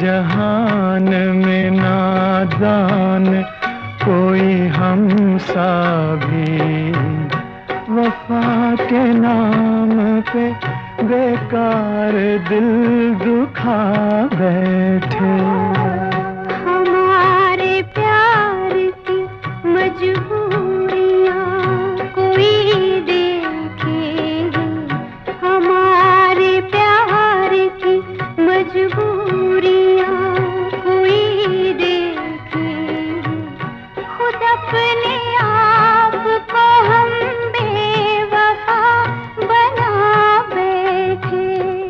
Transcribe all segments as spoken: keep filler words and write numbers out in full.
जहान में नादान कोई हमसा भी वफा के नाम पे बेकार दिल दुखा बैठे। हमारे प्यार की मजबूरियां कोई देखेगी, हमारे प्यार की मजबूरियां कोई देखेगी। खुद अपने आप को हम बेवफा बना बैठे।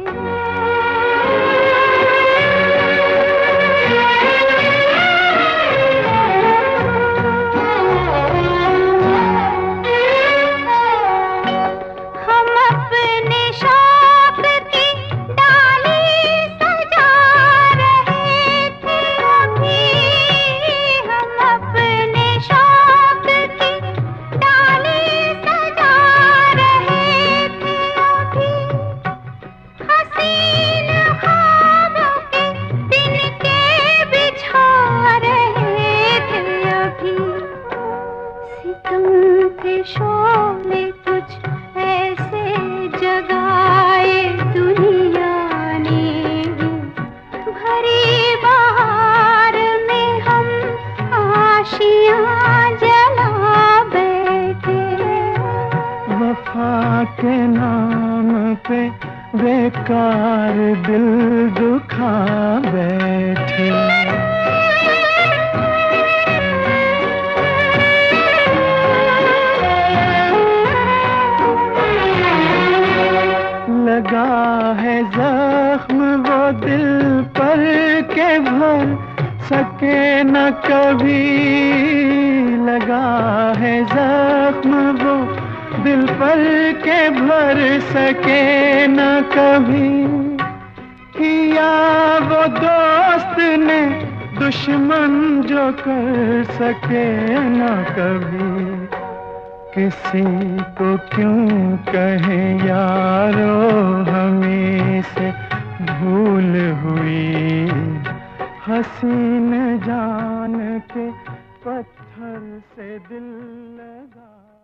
हम अपने शौक की डाली सजा रहे थे अभी, हम अपने शौक की डाली सजा रहे थे अभी। हसीन ख्वाबों के तिनके बिछा रहे थे अभी। सितम के शोले कुछ ऐसे जगाए दुनिया ने, भरी बहार में हम आशियां जला बैठे। वफा के नाम पे बेकार दिल दुखा बैठे। लगा है जख्म वो दिल पर के भर सके न कभी, लगा है जख्म वो दिल पर के भर सके न कभी। किया वो दोस्त ने दुश्मन जो कर सके न कभी। किसी को क्यों कहे यारो हमें से भूल हुई, हसीन जान के पत्थर से दिल लगा।